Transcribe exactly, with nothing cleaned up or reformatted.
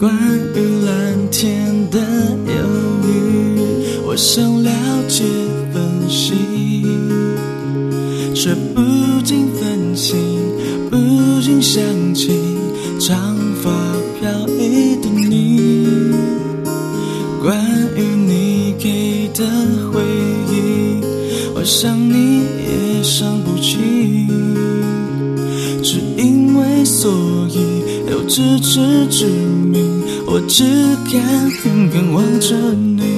关于蓝天的忧郁，我想了解分析，却不禁分心，不禁想起长发飘逸的你。关于你给的回忆，我想你也想不起，只因为所以有自知之明，我只敢远远望着你。